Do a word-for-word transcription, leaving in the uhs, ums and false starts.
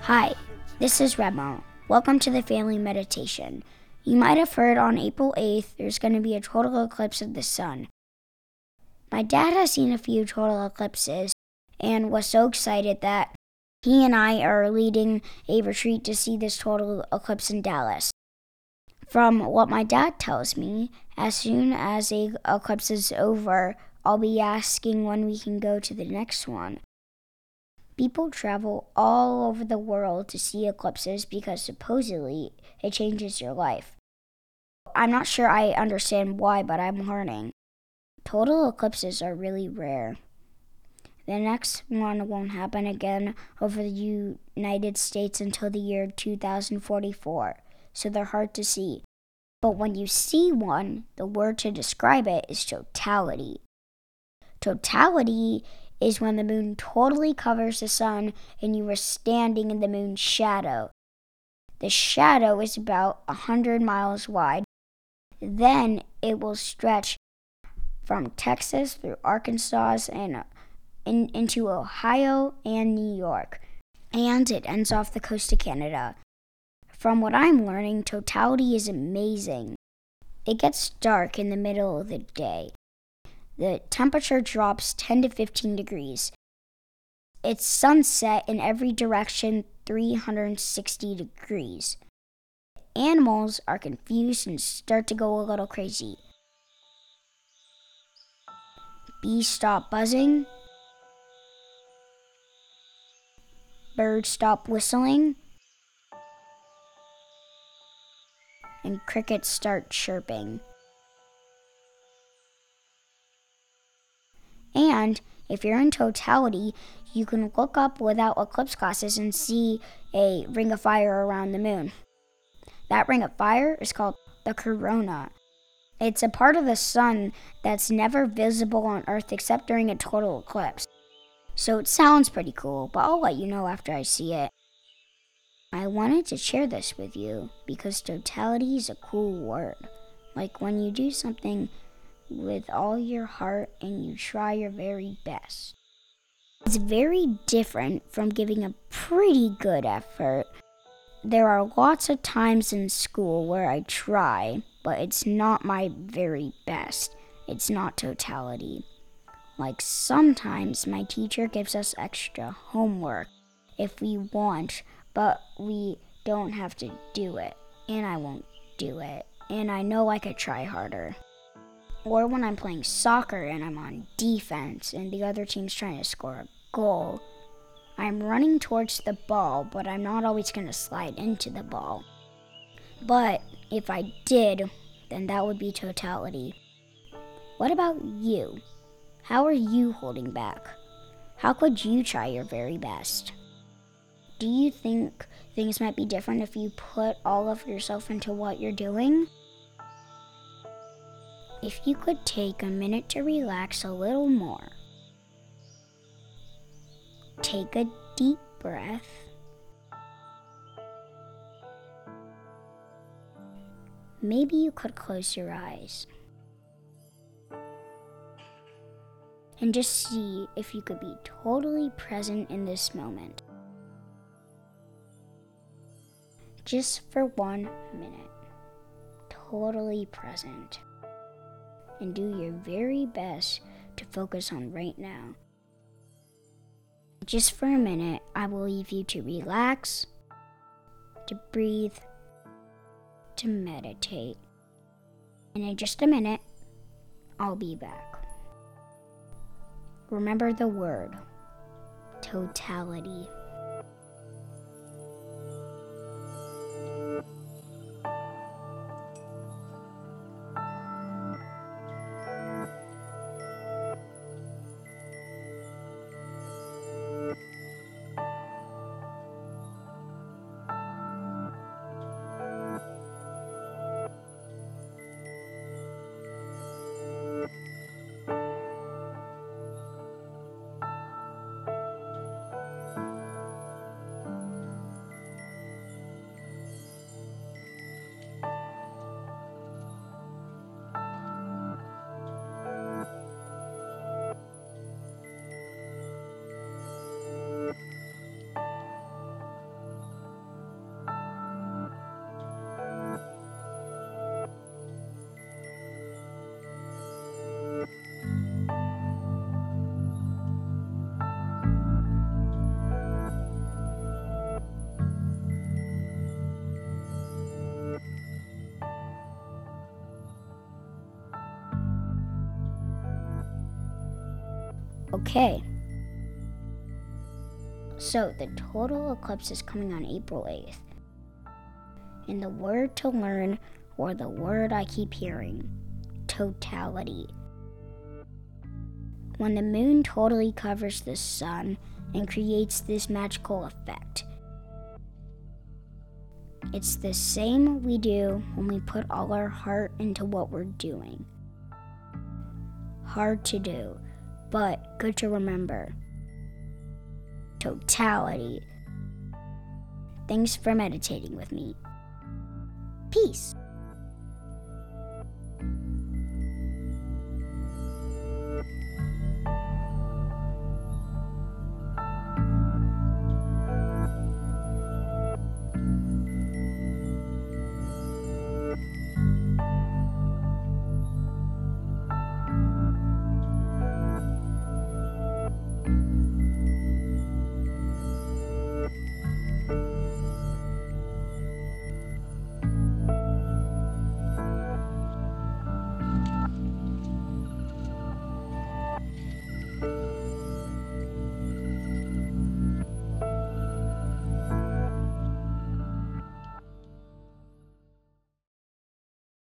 Hi, this is Remo. Welcome to the Family Meditation. You might have heard on April eighth there's going to be a total eclipse of the sun. My dad has seen a few total eclipses and was so excited that he and I are leading a retreat to see this total eclipse in Dallas. From what my dad tells me, as soon as the eclipse is over, I'll be asking when we can go to the next one. People travel all over the world to see eclipses because supposedly it changes your life. I'm not sure I understand why, but I'm learning. Total eclipses are really rare. The next one won't happen again over the United States until the year two thousand forty-four, so they're hard to see. But when you see one, the word to describe it is totality. Totality is when the moon totally covers the sun and you are standing in the moon's shadow. The shadow is about one hundred miles wide. Then it will stretch from Texas through Arkansas and in, into Ohio and New York. And it ends off the coast of Canada. From what I'm learning, totality is amazing. It gets dark in the middle of the day. The temperature drops ten to fifteen degrees. It's sunset in every direction three hundred sixty degrees. Animals are confused and start to go a little crazy. Bees stop buzzing. Birds stop whistling. And crickets start chirping. And if you're in totality, you can look up without eclipse glasses and see a ring of fire around the moon. That ring of fire is called the corona. It's a part of the sun that's never visible on Earth except during a total eclipse. So it sounds pretty cool, but I'll let you know after I see it. I wanted to share this with you because totality is a cool word. Like when you do something with all your heart and you try your very best. It's very different from giving a pretty good effort. There are lots of times in school where I try, but it's not my very best. It's not totality. Like sometimes my teacher gives us extra homework if we want, but we don't have to do it, and I won't do it, and I know I could try harder. Or when I'm playing soccer and I'm on defense and the other team's trying to score a goal, I'm running towards the ball, but I'm not always going to slide into the ball. But if I did, then that would be totality. What about you? How are you holding back? How could you try your very best? Do you think things might be different if you put all of yourself into what you're doing? If you could take a minute to relax a little more, take a deep breath, maybe you could close your eyes and just see if you could be totally present in this moment. Just for one minute, totally present. And do your very best to focus on right now. Just for a minute, I will leave you to relax, to breathe, to meditate. And in just a minute, I'll be back. Remember the word, totality. Okay. So the total eclipse is coming on April eighth. And the word to learn, or the word I keep hearing, totality. When the moon totally covers the sun and creates this magical effect. It's the same we do when we put all our heart into what we're doing. Hard to do, but good to remember. Totality. Thanks for meditating with me. Peace.